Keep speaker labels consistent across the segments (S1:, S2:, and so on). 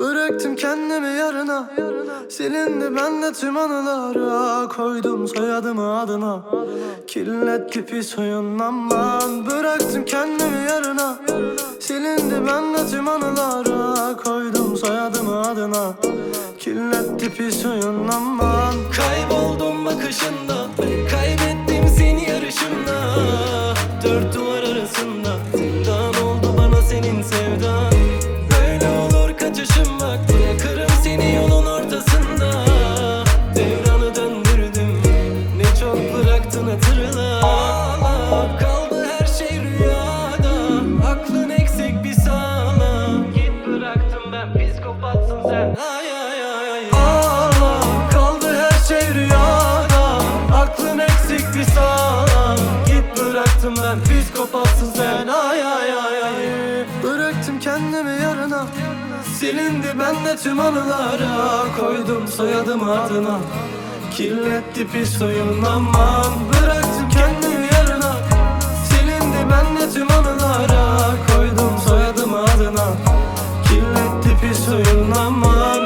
S1: Bıraktım kendimi yarına, silindi bende tüm anılar. Koydum soyadımı adına, kirletti pis huyun aman. Bıraktım kendimi yarına, silindi bende tüm anılar. Koydum soyadımı adına, kirletti pis huyun aman.
S2: Kayboldum bakışında, kaybettim seni yarışımda. Dört duvar arasında zindan oldu bana senin sevdan. Böyle olur kaçışım bak, bırakırım seni yolun ortasında. Devranı döndürdüm, ne çok bıraktın hatırla. Kaldı her şey rüyada, aklın eksik bir sağla. Git bıraktım ben, psikopatsın sen. Ay ay ay ay.
S1: Kaldı her şey rüyada, aklın eksik bir sağlam. Git bıraktım ben, psikopatsın sen. Ay ay ay ay. Bıraktım kendimi yarına, silindi bende tüm anılara. Koydum soyadımı adına, kirletti pis huyun aman. Bıraktım kendimi yarına, silindi bende tüm anılara. Koydum soyadımı adına, kirletti pis huyun aman.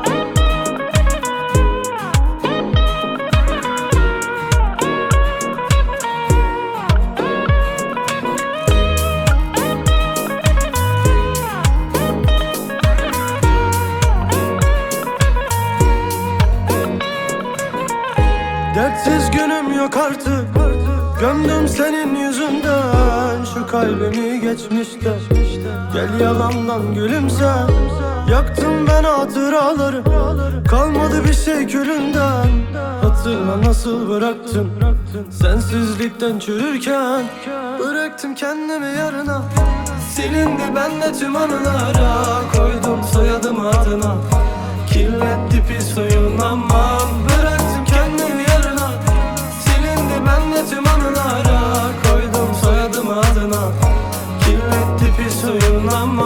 S1: Dertsiz günüm yok artık, gömdüm senin yüzünden şu kalbimi geçmişte. Gel yalandan gülümse, yaktım ben hatıraları, kalmadı bir şey külünden. Hatırla nasıl bıraktın, sensizlikten çürürken. Bıraktım kendimi yarına, silindi bende tüm anılara. Koydum soyadımı adına, kirletti pis huyun aman. Bıraktım kendimi yarına, silindi bende tüm anılara. Koydum soyadımı adına, kirletti pis huyun aman.